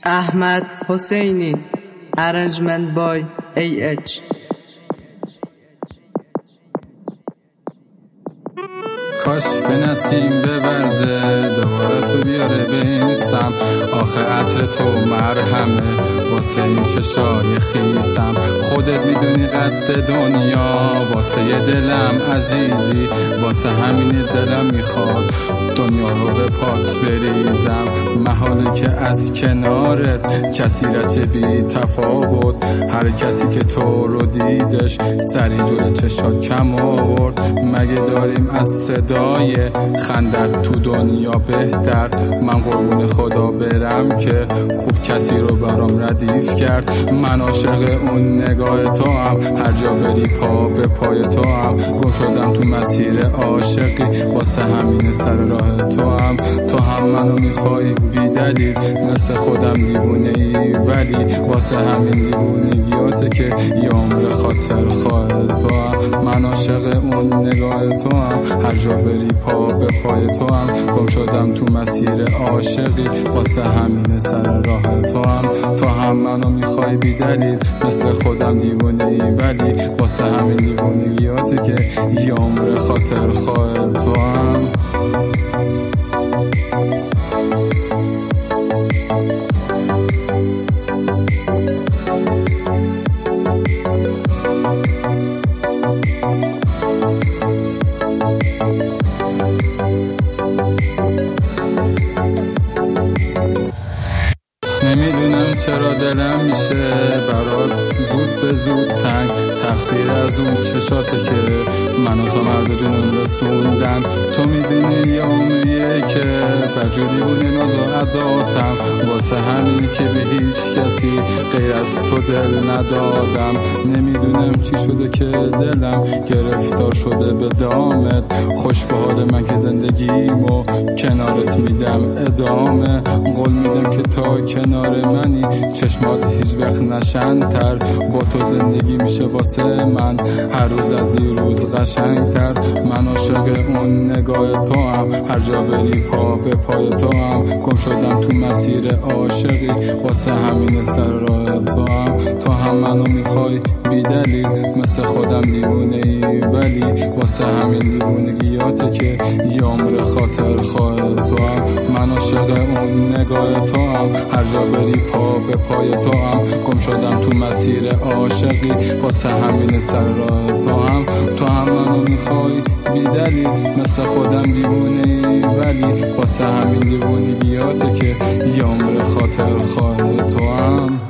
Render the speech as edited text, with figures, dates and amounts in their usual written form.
Ahmad Hosseini, arrangement by AH. کاش به نسیم بورزه دوباره تو بیاره به این سم، آخه عطر تو مرهمه واسه این چشای خیسم. خودت میدونی قد دنیا واسه یه دلم عزیزی، واسه همین دلم میخواد دنیا رو به پات بریزم. محاله که از کنارت کسی رچه بی تفاوت، هر کسی که تو رو دیدش سری جلو چشات کم آورد. مگه داریم از صدای خندت تو دنیا بهتر؟ من قربون خدا برم که خوب کسی رو برام ردیف کرد. من عاشق اون نگاه تو هم، هر جا بری پا به پای تو هم. گم شدم تو مسیر عاشقی واسه همین سر راه تو هم. تو هم منو میخوای بی دلیل، مثل خودم دیوونه ای، ولی واسه همین دیوونگیاته که یه عمر خاطر خواه تو هم. من عاشق اون نگاه تو هم، هر جا بری پا به پای تو هم. گم شدم تو مسیر عاشقی واسه همین سر راه تو هم. تو هم منو میخوای بی دلیل، مثل خودم دیوونه ای، ولی واسه همین دیوونگیاته که یه عمر خاطر خواه تو هم. نمیدونم چرا دلم میشه برات زود به زود تنگ، تقصیر از اون چشاته که منو تا مرز جنون رسوندن. تو میدونی یه عمریه که بجوری بونه ناز و عداتم، واسه همینی که به هیچ کسی غیر از تو دل ندادم. نمیدونم چی شده که دلم گرفتار شده به دامت، خوش به حال من که زندگیمو کنارت میدم ادامه. قول میدم که تا کنار منی چشمات هیچ وقت نشن‌تر، با تو زندگی میشه واسه من هر روز از دیروز قشنگتر. من عاشق اون نگاه تو هم، هر جا بری پا به پای تو هم. گم شدم تو مسیر عاشقی واسه همین سر راه تو هم. تو هم منو میخوای بی دلیل، مثل خودم دیوونه ای، ولی واسه همین دیوونگیاته که یه عمر خاطر خواه تو هم. من عاشق اون نگاه تو هم، هر جا بری پا به پای تو هم. گم شدم تو مسیر عاشقی واسه همین سر راه تو هم. تو هم منو میخوای بی دلیل، مثل خودم دیوونه ای، ولی واسه همین دیوونگیاته که یه عمر خاطر خواه تو هم.